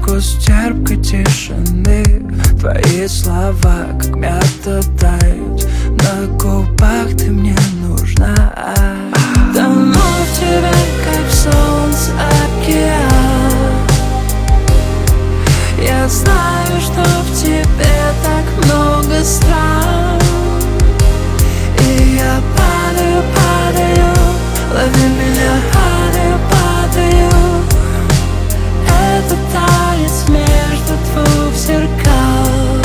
Привкус терпкой тишины. Твои слова, как мята, тают на губах, ты мне нужна. Тону в тебе, как солнце, океан. Я знаю, что в тебе так много стран. И я падаю, падаю, лови меня, падаю, падаю. Это танец между двух зеркал.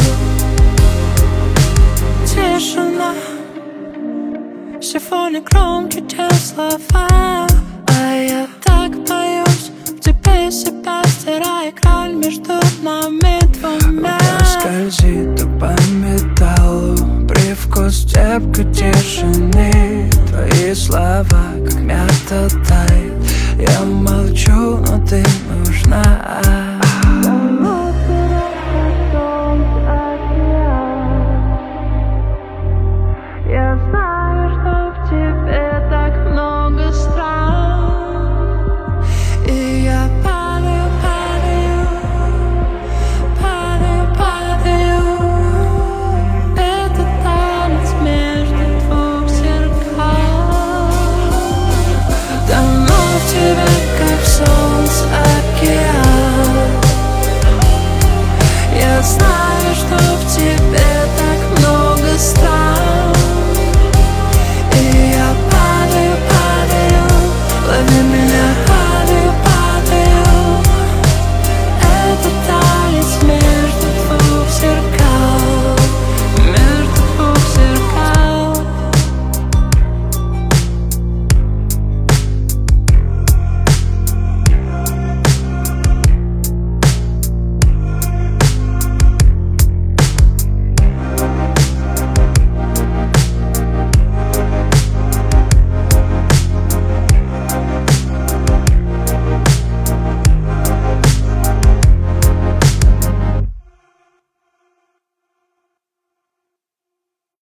Тишина, сегодня громче, чем слова. А я так боюсь в тебе себя, стирая грань между нами двумя. Скользит по металлу привкус терпкой тишины. Твои слова, как мята,